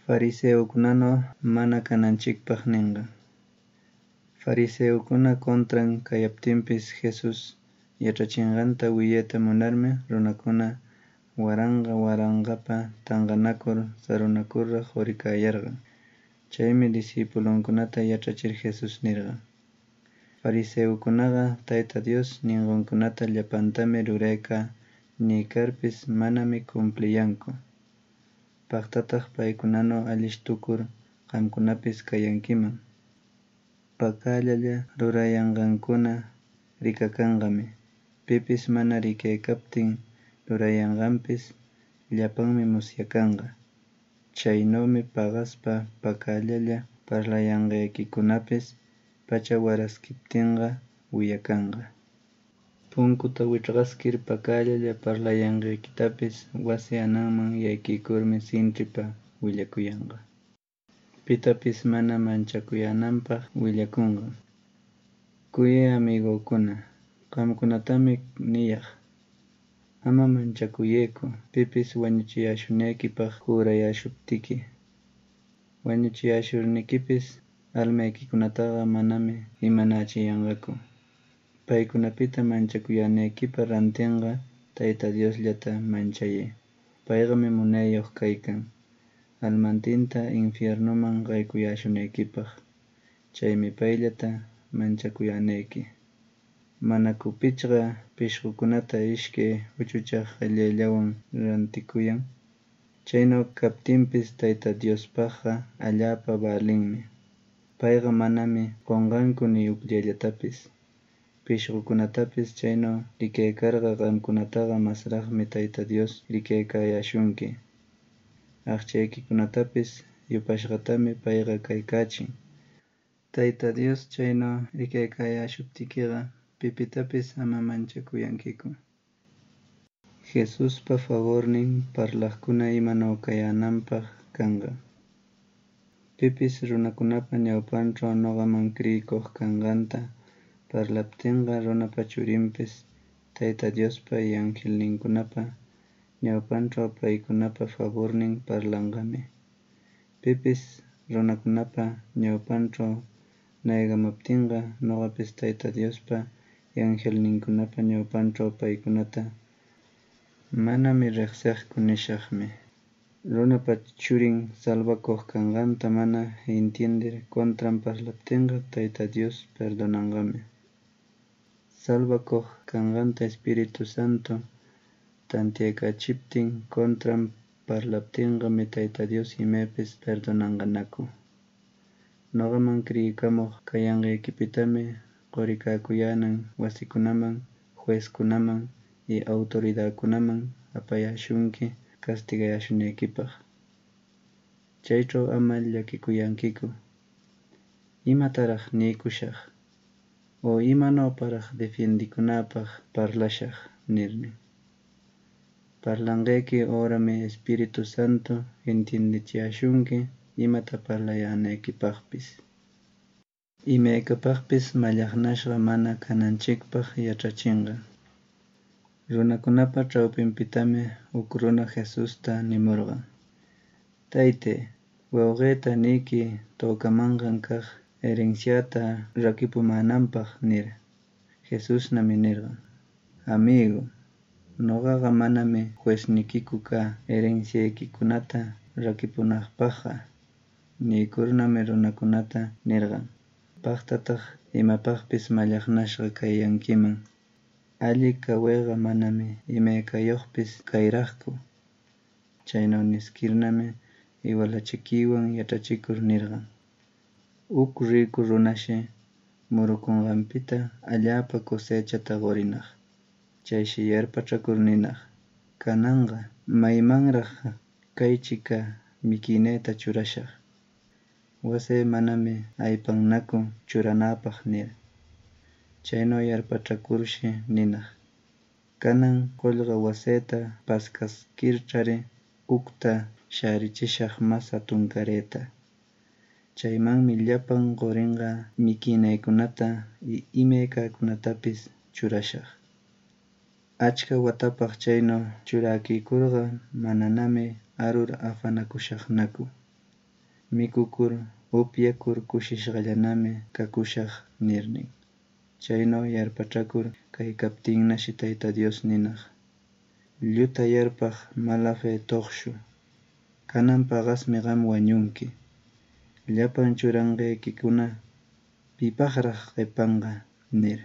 Fariseukunano mana kananchikpaq ninqa. Fariseukuna contran kayaptinpis Jesus yachachinqanta wiyayta munarmi runakuna waranqapa tanqanakur sarunakurqa qurikayarqan. Chaymi discipulunkunata yachachir Jesus nirqa: Fariseukunaqa Tayta Dios ninqunkunata llapantami rurayka niykarpis manami cumpliyanku. Paqtataq paykunano allichtukur qamkunapis kayankiman. Pakallalla rurayanqankuna rikakanqami. Pipis mana rikaykaptin rurayanqanpis llapanmi musyakanqa. Chaynawmi paqaspa pakallalla parlayanqaykikunapis pacha waraskiptinqa willakanqa. Punkuta wichqaskir pakallalla parlayanqaykitapis wasi ananman llakiykurmi sinchipa willakuyanqa. Pitapis mana manchakuyananpaq willakunqa. Kuyay amigukuna, qamkunatami niyaq: ama manchakuyayku pipis wañuchiyashunaykipaq jurayashuptiki. Wañuchiyashurnikipis almaykikunataqa manami imanachiyanqaku. Paykunapita manchakuyanaykipaq rantinqa Tayta Diosllata manchayay. Payqami munayuq kaykan almantinta infiernuman qaykuyashunaykipaq. Chaymi payllata manchakuyanayki. ¿Manaku pichqa pishqukunata ishkay uchuchaq qillayllawan rantikuyan? Chaynu kaptinpis Tayta Diospaqqa allapa balinmi. Payqa manami qunqanku ni ukllallatapis. Pishqukunatapis chaynu rikaykarqa qamkunataqa masraqmi Tayta Dios rikaykayashunki. Aqchaykikunatapis yupashqatami payqa kaykachin. Tayta Dios chaynu rikaykayashuptikiqa pipitapis ama manchakuyankiku. Jesuspa favornin parlaqkuna imanu kayananpaq kanqa. Pipis runakunapa ñawpanćhu nuqaman kriyikuq kanqanta parlaptinqa runapa churinpis Tayta Diospa y angelninkunapa ñawpanćhu paykunapa favornin parlanqami. Pipis runakunapa ñawpanćhu naygamaptinqa nuqapis Tayta Diospa y angelninkunapa ñawpanćhu paykunata manami riqsiqku nishaqmi. Runapa churin salvakuq kanqanta mana intiendir contran parlaptinqa Tayta Dios perdonanqami. Salvakuq kanqanta Espiritu Santo tantiaykachiptin contran parlaptinqami Tayta Dios imaypis perdonanqanaku. Nuqaman kriyikamuq kayanqaykipitami qurikakuyanan wasikunaman, juezkunaman y autoridadkunaman apayashunki castigayashunaykipaq. Chayćhu ama llakikuyankiku: ¿imataraq niykushaq? O ¿imanawparaq defendikunapaq parlashaq? nirmi. Parlanqayki orami Espiritu Santo intiendichiyashunki imata parlayanaykipaqpis. Imaykapaqpis mallaqnashqa mana kananchikpaq yachachinqa. Runakunapa chawpinpitami uk runa Jesusta nimurqa: Taytay, wawqiita niyki tukamanqan kaq herenciata rakipumananpaq nir. Jesusnami nirqa: Amigo, nuqaqa manami jueznikiku kaa herenciaykikunata rakipunaqpaqqa. Niykurnami runakunata nirqa: Paqtataq imapaqpis mallaqnashqa kayankiman. Alli kawayqa manami imaykayuqpis kayraqku. Chaynu niskirnami iwalachikuywan yachachikur nirqa: Uk riku runashi murukunqanpita allapa cosechata qurinaq. Chayshi yarpachakur ninaq: Kananqa maymanraq kaychika mikinayta churashaq. Wasay manami aypannaku churanapaq nir. Chaynu yarpachakurshi ninaq: Kanan qullqa wasayta paskaskirchari ukta sharichishaq mas hatun karayta. Chaymanmi llapan qurinqa mikinaykunata y imaykakunatapis churashaq. Achka watapaq chaynu churakiykurqa mananami arur afanakushaqnaku. mikukur upyakur kushishqallanami kakushaq nirnin. Chayno yarpachakur kay kaptinnashi Tayta Dios ninaq: lluta yarpaq malafe tuqshu, kanan paqasmi qam wañunki. Llapan churanqaykikuna pipaqraq qhipanqa nir.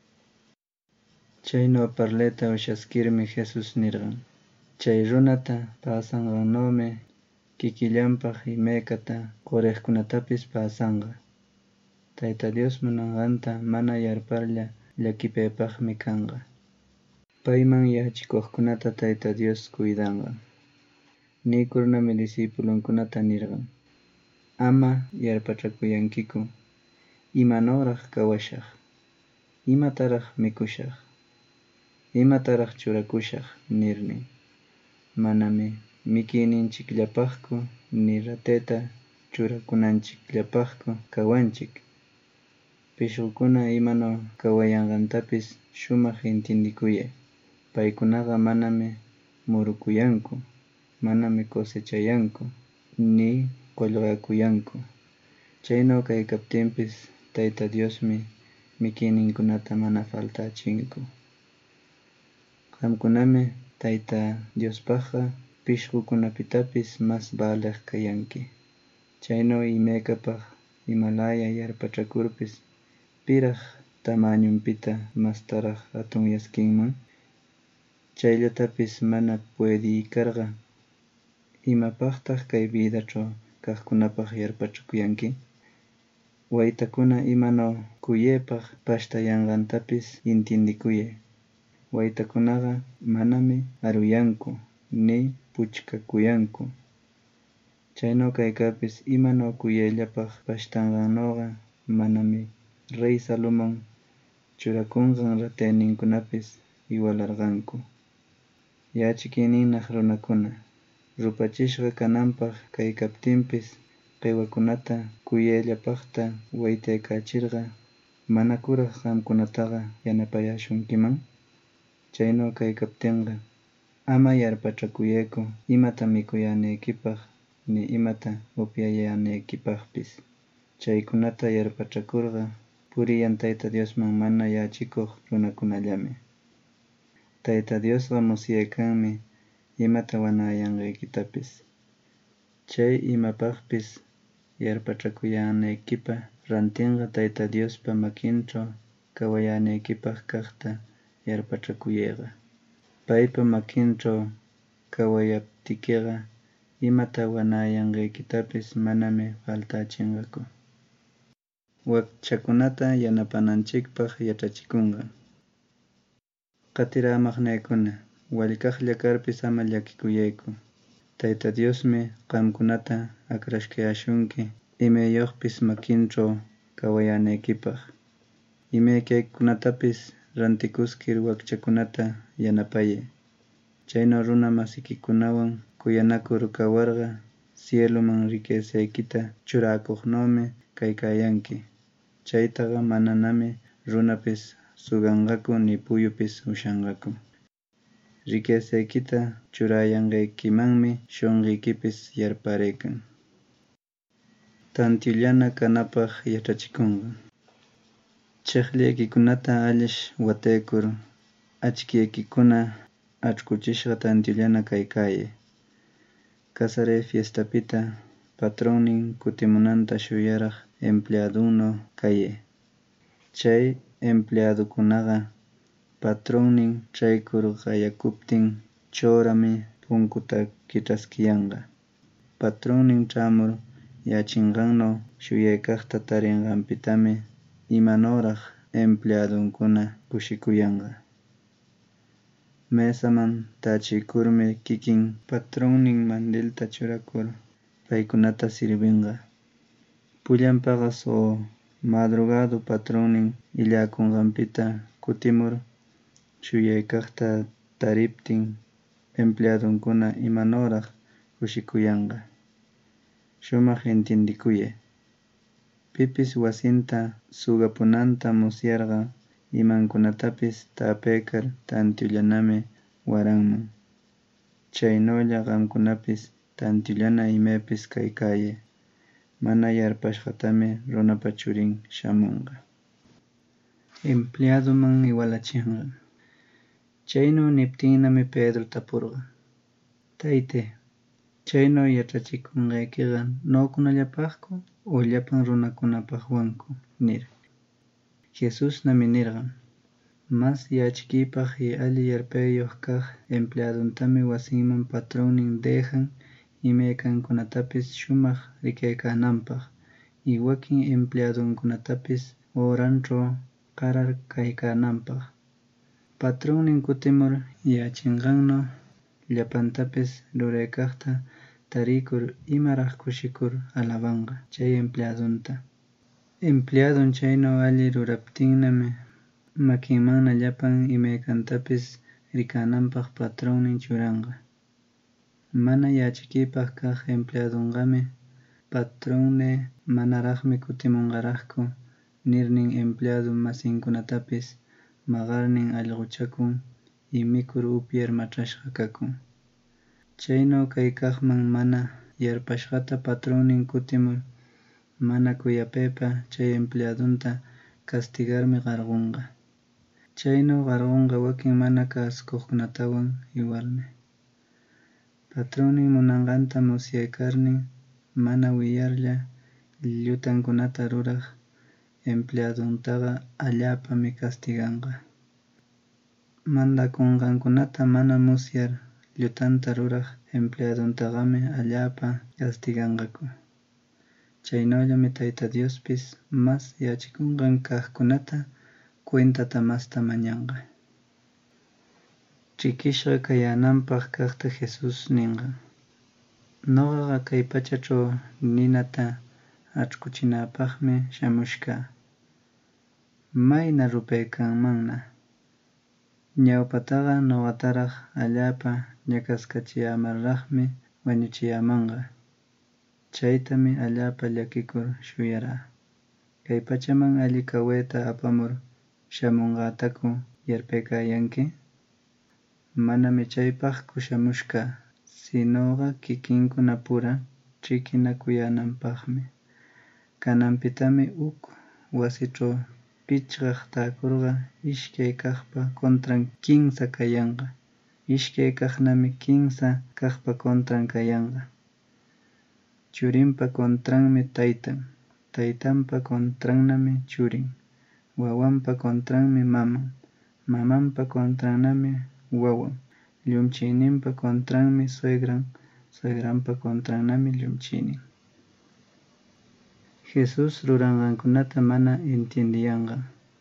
Chayno parlayta ushaskirmi Jesus nirqan: chay runata pasanqannumi kikillanpaq imaykata quriqkunatapis pasanqa. Tayta Dios munanqanta mana yarparlla llakipaypaqmi kanqa. Payman yachikuqkunata Tayta Dios cuidanqa. Niykurnami discipulunkunata nirqan: ama yarpachakuyankiku imanawraq kawashaq, imataraq mikushaq, imataraq churakushaq nirnin. Manami mikiyninchikllapaqku ni ratayta churakunanchikllapaqku kawanchik. Pishqukuna imanaw kawayanqantapis shumaq intiendikuyay. Paykunaqa manami murukuyanku, manami cosechayanku, ni qullqakuyanku. Chayno kaykaptinpis Tayta Diosmi mikiyninkunata mana faltachinku. Qamkunami Tayta Diospaqqa pishqukunapitapis mas valeq kayanki. Chayno imaykapaq imalaya yarpachakurpis piraq tamañunpita mastaraq hatunyaskinman. Chayllatapis mana puediykarqa imapaqtaq kay vidachaw kaqkunapaq yarpachakuyanki. Waytakuna imanaw kuyaypaq pashtayanqantapis intiendikuyay. Waytakunaqa manami aruyanku ni puchkakuyanku. Chayno kaykarpis imanaw kuyayllapaq pashtanqannuqa manami Rey Salomón churakunqan ratayninkunapis igualarqanku. Yachikiyninnaq runakuna, rupachishqa kananpaq kaykaptinpis qiwakunata kuyayllapaqta waytaykachirqa ¿manakuraq qamkunataqa yanapayashunkiman? Chayno kaykaptinqa ama yarpachakuyayku imata mikuyanaykipaq ni imata upyayanaykipaqpis. Chaykunata yarpachakurqa puriyan Tayta Diosman mana yachikuq runakunallami. Tayta Diosqa musyaykanmi imata wanayanqaykitapis. Chay imapaqpis yarpachakuyanaykipaq rantinqa Tayta Diospa makinchaw kawayanaykipaq kaqta yarpachakuyayqa. Paypa makinchaw kawayaptikiqa imata wanayanqaykitapis manami faltachinqaku. Wakchakunata yanapananchikpaq yachachikunqa. Qatiramaqnaykuna, wallkaqlla karpis ama llakikuyayku. Tayta Diosmi qamkunata akrashkayashunki imayuqpis makinchaw kawayanaykipaq. Imaykaykunatapis rantikuskir wakchakunata yanapayay. Chayno runa masikikunawan kuyanakur kawarqa cieloman riquesaykita churakuqnawmi kaykayanki. Chaytaqa mananami runapis suganqaku ni puyupis ushanqaku. Riquesaykita churayanqaykimanmi shunqaykipis yarparaykan. Tantiullana kanapaq yachachikunqa. Chiqllaykikunata allish wataykur achkiyaykikuna achkuchishqa tantiullana kaykayay. Casare fiestapita patronnin kutimunanta shuyaraq empleadunnaw kayay. Chay empleadukunaqa patronnin traykur qayakuptin churami punkuta kich'askiyanqa. Patronnin ch'amur yachinqannaw shuyaykaqta tarinqanpitami imanawraq empleadunkuna kushikuyanqa. Mesaman tachikurmi kikin patronnin mandilta churakur paykunata sirvinqa. Pullan paqas o madrugadu patronnin illakunqanpita kutimur shuyaykaqta tariptin empleadunkuna imanawraq kushikuyanqa. Shumaq intiendikuyay. Pipis wasinta suqapunanta musyarqa imankunatapis tapaykar tantiullanami waranman. Chaynulla qamkunapis tantiullana imaypis kaykayay. mana yarpashqatami runapa churin shamunqa. Empleadoman iwalachinqa. Chaynu niptinnami Pedro tapurqa: Taytay, chaynu yachachikunqaykiqa ñawkunallapaqku o llapan runakunapaqwanku nir. Jesusnami nirqa: Mas yachakiypaq y alli yarpayuq kaq empleaduntami wasinman patronnin dejan imaykankunatapis shumaq rikaykananpaq y wakin empleadunkunatapis horanćhu qarar kaykananpaq. Patronnin kutimur yachinqannu llapantapis ruraykaqta tarikur imaraq kushikur alabanqa chay empleadunta. Empleadun chaynu alli ruraptinnami makinmanna llapan imaykantapis rikananpaq patronnin churanqa. Mana yachakiypaq kaq empleadunqami patronne manaraqmi kutimunqaraqku nirnin empleadu masinkunatapis maqarnin allquchakun y mikur upyar machashqa kakun. Chaynu kay kaqman mana yarpashqata patronnin kutimur mana kuyapaypa chay empleadunta castigarmi qarqunqa. Chaynu qarqunqa wakin mana kasukuqkunatawan igualmi. Patronnin munanqanta musyaykarnin mana wiyarlla llutankunata ruraq empleaduntaqa allapami castiganqa. Mandakunqankunata mana musyar llutanta ruraq empleaduntaqami allapa castiganqaku. Chaynullami Tayta Diospis mas yachakunqan kaqkunata cuentata masta mañanqa. Trikishqa kayananpaq kaqta Jesus ninqa: Ñuqaqa kay pachaćhu ninata achkuchinapaqmi shamushqa. Mayna rupaykanmanna. Ñawpataqa ñuqataraq allapa ñakaskachiyamurraqmi wañuchiyamanqa. Chaytami allapa llakikur shuyará. Kay pachaman alli kawayta apamur shamunqataku yarpaykayanki? Manami chaypaqku shamushqa, sinuqa kikinkunapura trikinakuyananpaqmi. Kananpitami huk wasićhu pichqaq taakurqa ishkay kaqpa contran kimsa kayanqa. Ishkay kaqnami kimsa kaqpa contran kayanqa. Churinpa contranmi taytan, taytanpa contrannami churin, wawanpa contranmi maman, mamanpa contrannami wawan, llumchiyninpa contranmi suegran, suegranpa contrannami llumchiynin. Jesus ruranqankunata mana entiendiyanqa.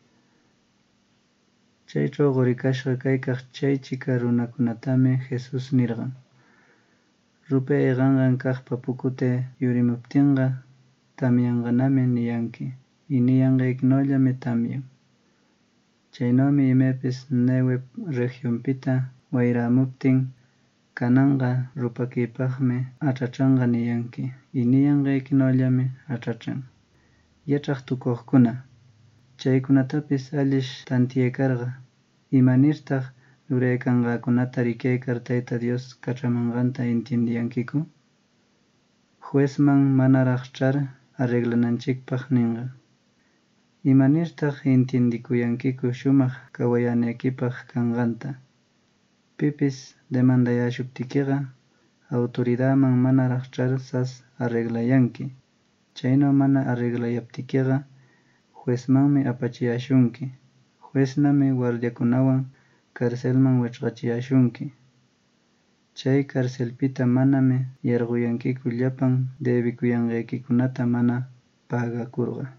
Chayćhu qurikashqa kaykaq chay chika runakunatami Jesus nirqan: Rupay qanqan kaqpa pukutay yurimuptinqa tamyanqanami niyanki y niyanqaykinullami tamyan. Chaynumi imaypis Neguev regionpita wayramuptin kananqa rupakuypaqmi achachanqa niyanki y niyanqaykinullami achachan. Yachaq tukuqkuna, chaykunatapis allish tantiyaykarqa ¿imanirtaq ruraykanqakunata rikaykar Tayta Dios kach'amunqanta entiendiyankiku? Juezman manaraq ch'ar arreglananchikpaq ninqa. ¿Imanirtaq entiendikuyankiku shumaq kawayanaykipaq kanqanta? Pipis demandayashuptikiqa autoridadman manaraq ch'ar sas arreglayanki. Chaynu mana arreglayaptikiqa juezmanmi apachiyashunki. Jueznami guardiakunawan carcelman wichqachiyashunki. Chay carcelpita manami yarquyankiku llapan debikuyanqaykikunata mana pagakurqa.